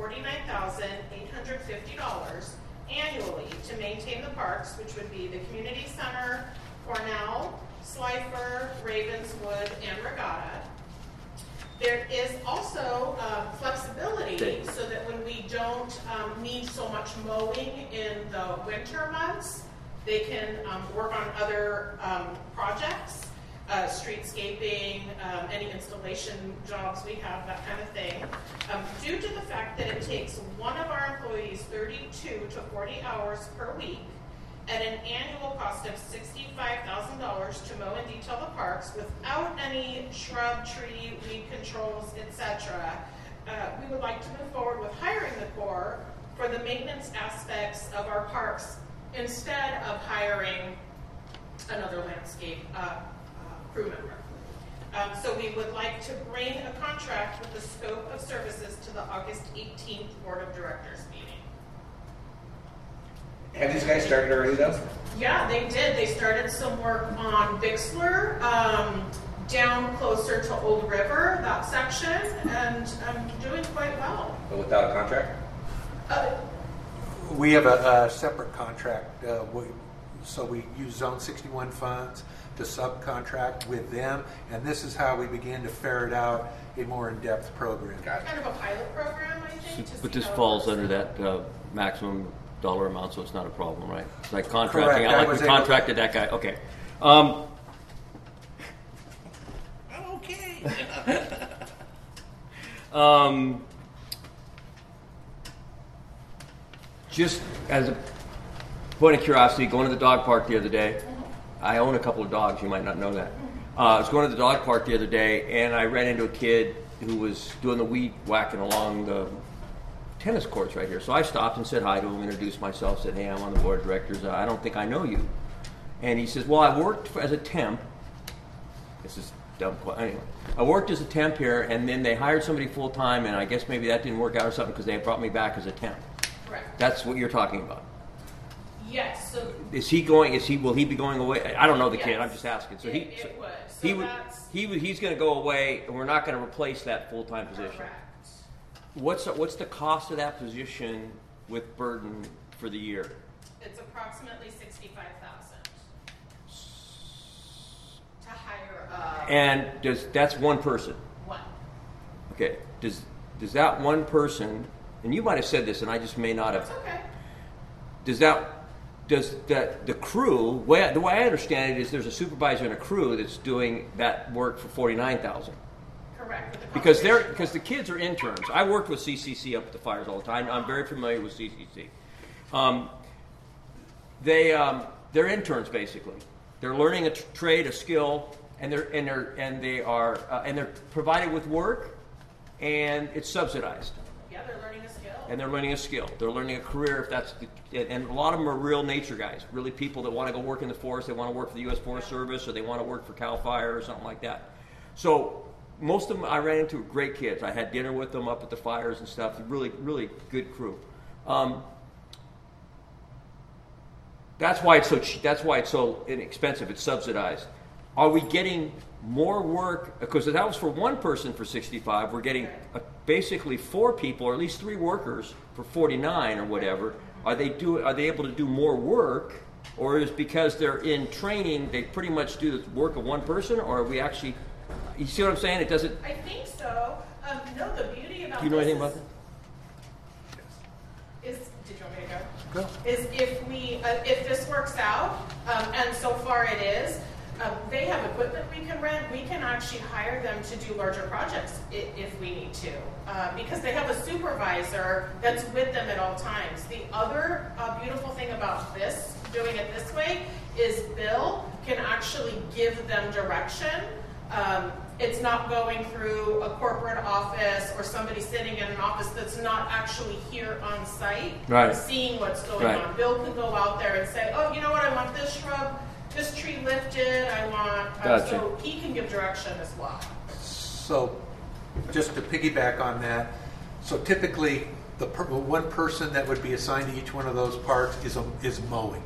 $49,850 annually to maintain the parks, which would be the Community Center, Cornell, Slifer, Ravenswood, and Regatta. There is also flexibility so that when we don't need so much mowing in the winter months, they can work on other projects, streetscaping, any installation jobs we have, that kind of thing. Due to the fact that it takes one of our employees 32 to 40 hours per week at an annual cost of $65,000 to mow and detail the parks without any shrub, tree, weed controls, etc., we would like to move forward with hiring the Corps for the maintenance aspects of our parks instead of hiring another landscape crew member. So we would like to bring a contract with the scope of services to the August 18th Board of Directors meeting. Have these guys started already, though? Yeah, they did. They started some work on Bixler, down closer to Old River, that section, and doing quite well. But without a contract? We have a separate contract, so we use Zone 61 funds to subcontract with them, and this is how we began to ferret out a more in-depth program. Got it. Kind of a pilot program, I think. to But see this how it falls works. under that maximum dollar amount, so it's not a problem, right? It's like Correct. contracting. I I like was we able to- contracted that guy. Okay. Okay. Just as a point of curiosity, going to the dog park the other day, I own a couple of dogs. You might not know that. I was going to the dog park the other day, and I ran into a kid who was doing the weed whacking along the tennis courts right here. So I stopped and said hi to him, introduced myself, said, hey, I'm on the board of directors. I don't think I know you. And he says, well, I worked as a temp. This is dumb. Anyway, I worked as a temp here, and then they hired somebody full-time, and I guess maybe that didn't work out or something because they brought me back as a temp. Correct. That's what you're talking about. Yes. So Will he be going away? I don't know the kid. Yes. I'm just asking. So it would. So he's going to go away, and we're not going to replace that full-time position. correct. What's the cost of that position with Burden for the year? It's approximately $65,000 to hire And that's one person? one. Okay. Does that one person? And you might have said this, and I just may not have. That's okay. Does the crew? The way I understand it is there's a supervisor and a crew that's doing that work for $49,000. Correct. With the Because conservation. the kids are interns. I worked with CCC up at the fires all the time. I'm very familiar with CCC. They're interns basically, They're learning a trade, a skill, and they're provided with work, and it's subsidized. Yeah, they're learning a skill. And they're learning a skill. They're learning a career. If that's and a lot of them are real nature guys, really people that want to go work in the forest. They want to work for the U.S. Forest Service, or they want to work for Cal Fire or something like that. So most of them I ran into great kids. I had dinner with them up at the fires and stuff. Really, really good crew. That's why it's so cheap. That's why it's so inexpensive. It's subsidized. Are we getting more work? Because that was for one person for 65. We're getting basically 4 people, or at least 3 workers for 49 or whatever. Are they able to do more work, or is because they're in training they pretty much do the work of one person, or are we actually? You see what I'm saying? It doesn't. I think so. No, the beauty about Do you know this anything about that? is, did you want me to go? Go. Is if this works out, and so far it is, they have equipment we can rent. We can actually hire them to do larger projects if we need to, because they have a supervisor that's with them at all times. The other beautiful thing about this, doing it this way, is Bill can actually give them direction. It's not going through a corporate office or somebody sitting in an office that's not actually here on site, Right. seeing what's going Right. on. Bill can go out there and say, oh, you know what, I want this shrub, this tree lifted, I want, Gotcha. so he can give direction as well. So, just to piggyback on that, so typically the one person that would be assigned to each one of those parks is mowing.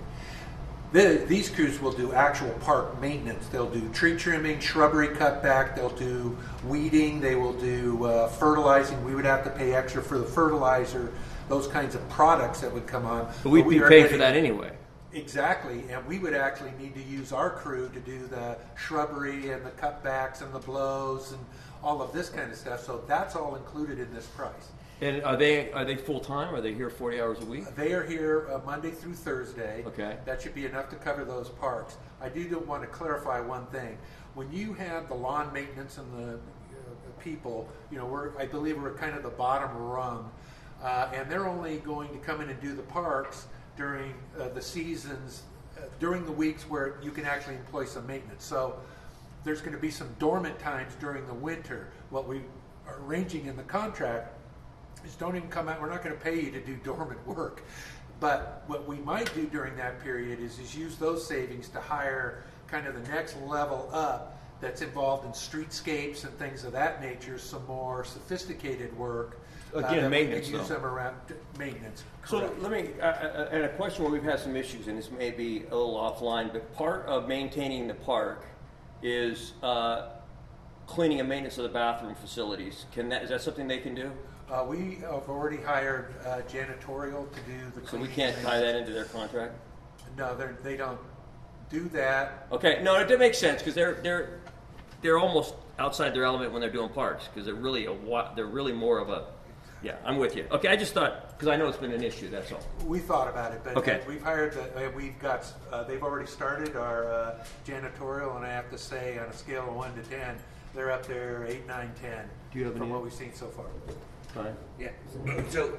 These crews will do actual park maintenance. They'll do tree trimming, shrubbery cutback. They'll do weeding. They will do fertilizing. We would have to pay extra for the fertilizer. Those kinds of products that would come on. But we'd we be are paying for getting- that anyway. Exactly, and we would actually need to use our crew to do the shrubbery and the cutbacks and the blows and all of this kind of stuff. So that's all included in this price. And are they full time? Are they here 40 hours a week? They are here Monday through Thursday. Okay. That should be enough to cover those parks. I do want to clarify one thing. When you have the lawn maintenance and the people, I believe we're kind of the bottom rung, and they're only going to come in and do the parks during the seasons, during the weeks where you can actually employ some maintenance. So there's going to be some dormant times during the winter. What we are arranging in the contract is don't even come out. We're not going to pay you to do dormant work. But what we might do during that period is use those savings to hire kind of the next level up that's involved in streetscapes and things of that nature, some more sophisticated work. Again, that maintenance, We can use though. them around maintenance. So Correct. let me, and a question where we've had some issues, and this may be a little offline, but part of maintaining the park is cleaning and maintenance of the bathroom facilities. Is that something they can do? We have already hired janitorial to do the So we cleaning. can't tie that into their contract? No, they don't do that. Okay, no, that makes sense because they're almost outside their element when they're doing parks because they're really more of a. Yeah, I'm with you. Okay, I just thought because I know it's been an issue. That's all. We thought about it, but Okay. we've hired. We've got. They've already started our janitorial, and I have to say, on a scale of 1 to 10, they're up there 8, 9, 10. Do you have from any- what we've seen so far? Fine. Yeah. So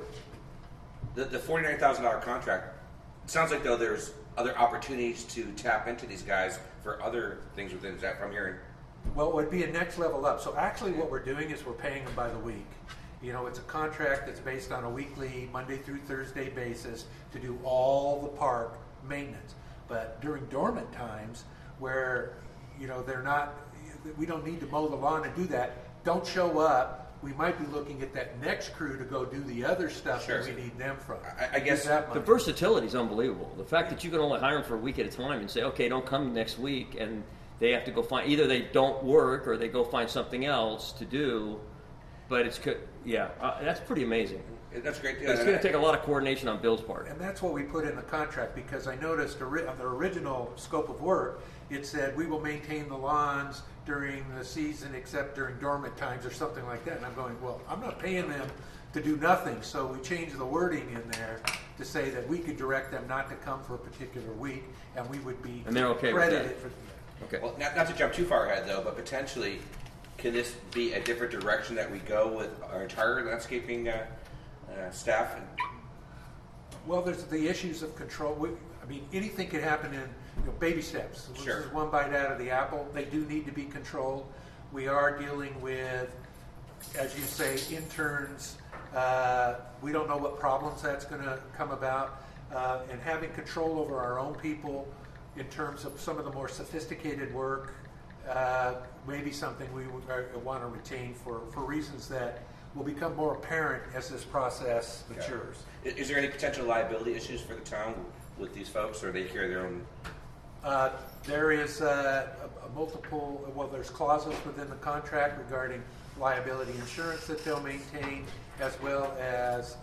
the $49,000 contract, it sounds like though there's other opportunities to tap into these guys for other things within. Is that from hearing? Well, it would be a next level up. So actually, what we're doing is we're paying them by the week. It's a contract that's based on a weekly, Monday through Thursday basis to do all the park maintenance. But during dormant times, where they're not, we don't need to mow the lawn and do that. Don't show up. We might be looking at that next crew to go do the other stuff Sure. that we need them from. I guess Use that The money. versatility is unbelievable. The fact that you can only hire them for a week at a time and say, okay, don't come next week, and they have to go find either they don't work or they go find something else to do. But that's pretty amazing. that's great. It's going to take a lot of coordination on Bill's part. And that's what we put in the contract, because I noticed on the original scope of work, it said we will maintain the lawns during the season except during dormant times or something like that. And I'm going, well, I'm not paying them to do nothing. So we changed the wording in there to say that we could direct them not to come for a particular week, and we would be And they're okay with credited that? for Okay. Well, not to jump too far ahead though, but potentially, can this be a different direction that we go with our entire landscaping staff? And Well, there's the issues of control. I mean, anything can happen in baby steps. Sure. This is one bite out of the apple. They do need to be controlled. We are dealing with, as you say, interns. We don't know what problems that's going to come about. And having control over our own people in terms of some of the more sophisticated work may be something we want to retain for reasons that will become more apparent as this process matures. Is there any potential liability issues for the town with these folks, or they carry their own? There is there's clauses within the contract regarding liability insurance that they'll maintain, as well as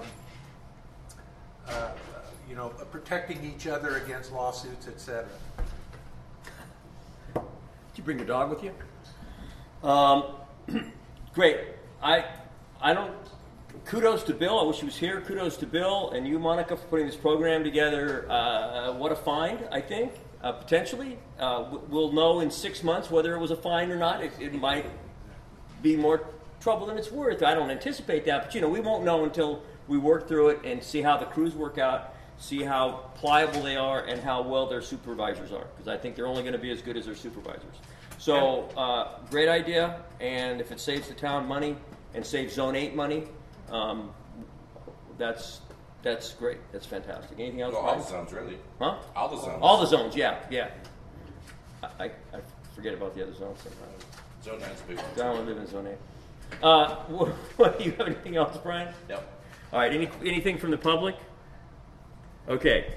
protecting each other against lawsuits, etc. Did you bring your dog with you? Great. I don't. Kudos to Bill. I wish he was here. Kudos to Bill and you, Monica, for putting this program together. What a find, I think, potentially. We'll know in 6 months whether it was a find or not. It might be more trouble than it's worth. I don't anticipate that, but we won't know until we work through it and see how the crews work out, see how pliable they are, and how well their supervisors are, because I think they're only going to be as good as their supervisors. So, great idea, and if it saves the town money and saves Zone 8 money, that's great. That's fantastic. Anything else? Well, all the zones, really. Huh? All the zones. All the zones, yeah. I forget about the other zones sometimes. Zone 9's a big one. I don't live in Zone 8. What, do you have anything else, Brian? Yep. All right, anything from the public? Okay.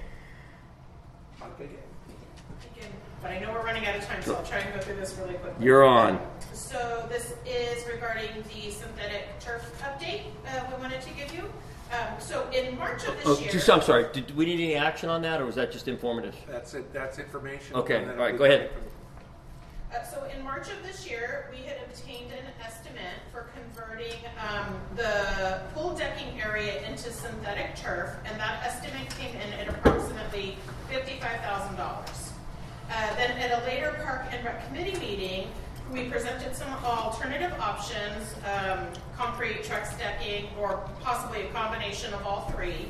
But I know we're running out of time, so I'll try and go through this really quickly. You're on. So this is regarding the synthetic turf update we wanted to give you. So in March of this year... I'm sorry. Did we need any action on that, or was that just informative? That's it. That's information. Okay. All right. Go ahead. So in March of this year, we had obtained an estimate for converting the pool decking area into synthetic turf, and that estimate came in at approximately $55,000. Then at a later Park and Rec Committee meeting, we presented some alternative options, concrete, Trex decking, or possibly a combination of all three,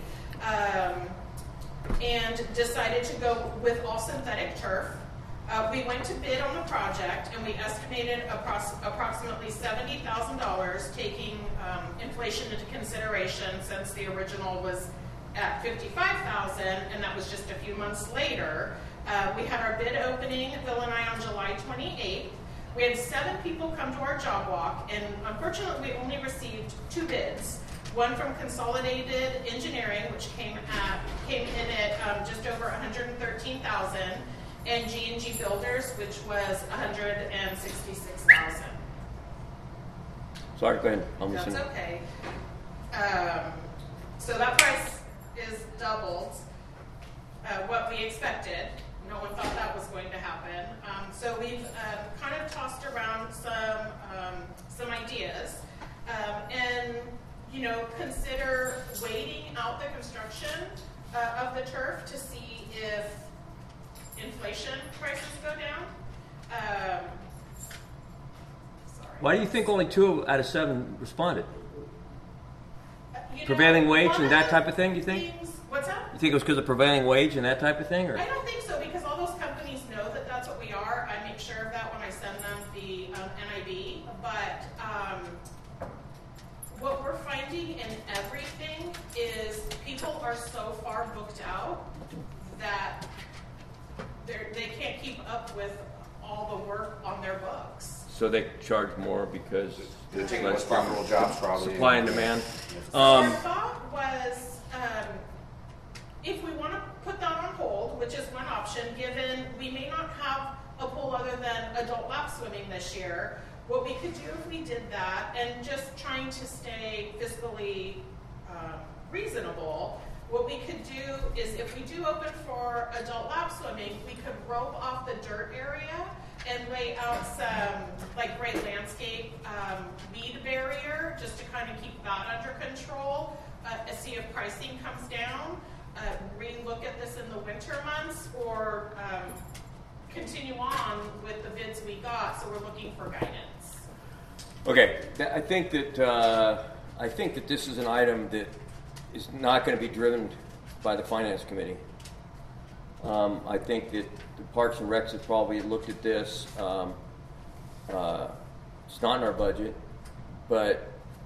and decided to go with all synthetic turf. We went to bid on the project, and we estimated approximately $70,000, taking inflation into consideration, since the original was at $55,000, and that was just a few months later. We had our bid opening, Bill and I, on July 28th. We had 7 people come to our job walk, and unfortunately we only received 2 bids. One from Consolidated Engineering, which came in at just over $113,000, and G&G Builders, which was $166,000. Sorry, go ahead. I'm That's listening. okay. So that price is doubled what we expected. No one thought that was going to happen. So we've kind of tossed around some ideas, and consider waiting out the construction of the turf to see if inflation prices go down. Sorry. Why do you think only 2 out of 7 responded? You know, Prevailing wage one and that of type of thing, do you think? What's that? You think it was because of prevailing wage and that type of thing? Or? I don't think so, because all those companies know that that's what we are. I make sure of that when I send them the NIB. But what we're finding in everything is people are so far booked out that they can't keep up with all the work on their books. So they charge more because They're taking less less profitable jobs, probably. supply and demand. Our thought was, if we want to put that on hold, which is one option, given we may not have a pool other than adult lap swimming this year, what we could do if we did that, and just trying to stay fiscally reasonable, what we could do is, if we do open for adult lap swimming, we could rope off the dirt area and lay out some great landscape weed barrier, just to kind of keep that under control, see if pricing comes down, re-look at this in the winter months, or continue on with the bids we got. So we're looking for guidance. Okay, I think that this is an item that is not going to be driven by the Finance Committee. I think that the Parks and Recs have probably looked at this. It's not in our budget, but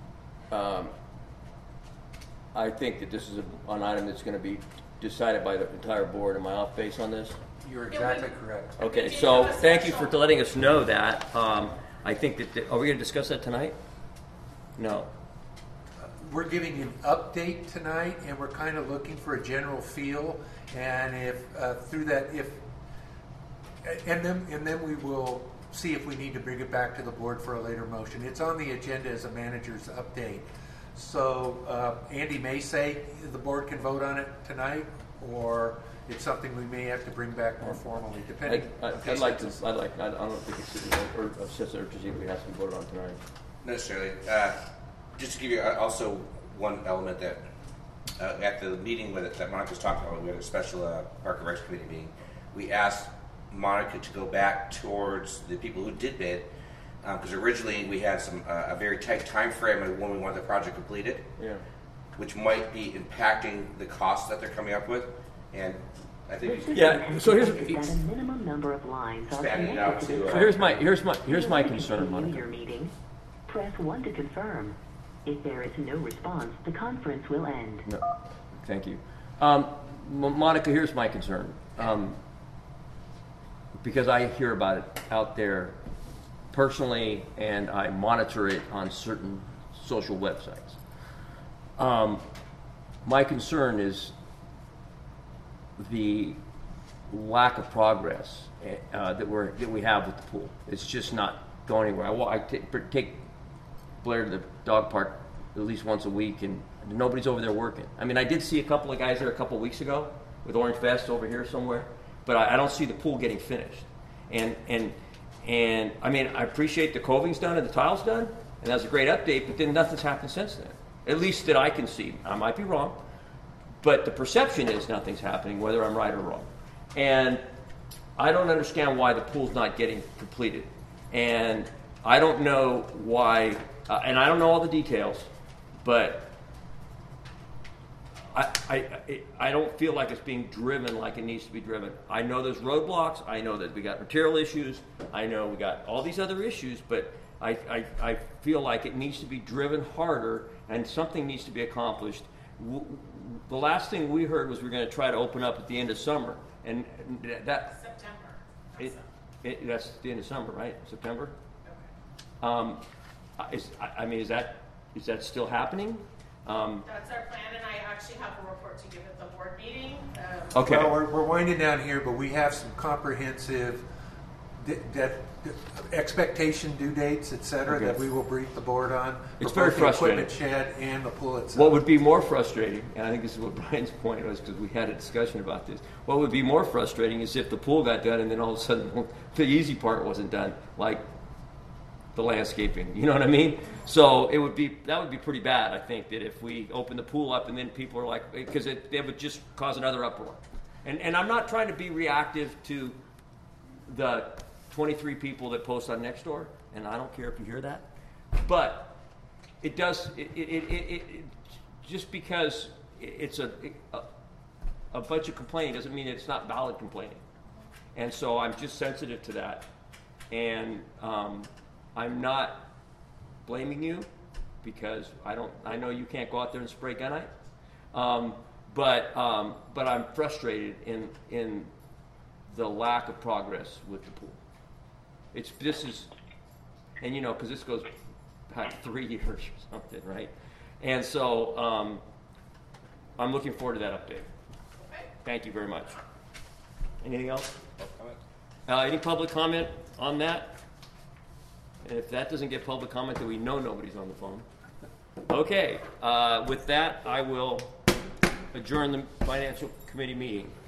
I think that this is an item that's going to be decided by the entire board. Am I off base on this? You're exactly correct. Okay, so thank you for letting us know that. I think that, are we going to discuss that tonight? No. We're giving you an update tonight, and we're kind of looking for a general feel. And if through that, and then we will see if we need to bring it back to the board for a later motion. It's on the agenda as a manager's update. So Andy may say the board can vote on it tonight, or it's something we may have to bring back more formally, depending. I don't think it's of such urgency we have to be voted on tonight. Not necessarily. Just to give you also one element that at the meeting that Monica was talking about, we had a special Park and Recs Committee meeting. We asked Monica to go back towards the people who did bid, because originally we had a very tight time frame of when we want the project completed, which might be impacting the costs that they're coming up with. And I think so here's a minimum number of lines are expanding it out to. here's my concern, Monica. Your meeting. Press 1 to confirm. If there is no response, the conference will end. No, thank you, Monica. Here's my concern, because I hear about it out there personally, and I monitor it on certain social websites. My concern is the lack of progress that we have with the pool. It's just not going anywhere. I take Blair to the dog park at least once a week, and nobody's over there working. I mean, I did see a couple of guys there a couple of weeks ago with orange vests over here somewhere, but I don't see the pool getting finished. And I mean, I appreciate the coving's done and the tile's done, and that's a great update, but then nothing's happened since then. At least that I can see. I might be wrong, but the perception is nothing's happening, whether I'm right or wrong. And I don't understand why the pool's not getting completed. And I don't know why, and I don't know all the details, but I don't feel like it's being driven like it needs to be driven. I know there's roadblocks. I know that we got material issues. I know we got all these other issues, but I feel like it needs to be driven harder, and something needs to be accomplished. The last thing we heard was we're going to try to open up at the end of summer, and that September. that's the end of summer, right? September. Is that still happening? That's our plan, and I actually have a report to give at the board meeting. Okay. Well, we're winding down here, but we have some comprehensive expectation due dates, et cetera, Okay. that we will brief the board on. It's for very both frustrating. The equipment shed and the pool itself. What would be more frustrating, and I think this is what Brian's point was, because we had a discussion about this, what would be more frustrating is if the pool got done and then all of a sudden the easy part wasn't done, like the landscaping, you know what I mean? So that would be pretty bad, I think, that if we open the pool up and then people are like, because it would just cause another uproar. And I'm not trying to be reactive to the 23 people that post on Nextdoor, and I don't care if you hear that, but it does, it just because it's a bunch of complaining doesn't mean it's not valid complaining. And so I'm just sensitive to that. And I'm not blaming you, because I know you can't go out there and spray gunite, but I'm frustrated in the lack of progress with the pool. And you know, because this goes back 3 years or something, right? And so I'm looking forward to that update. Okay. Thank you very much. Anything else? Any public comment on that? And if that doesn't get public comment, then we know nobody's on the phone. Okay, with that, I will adjourn the Financial Committee meeting.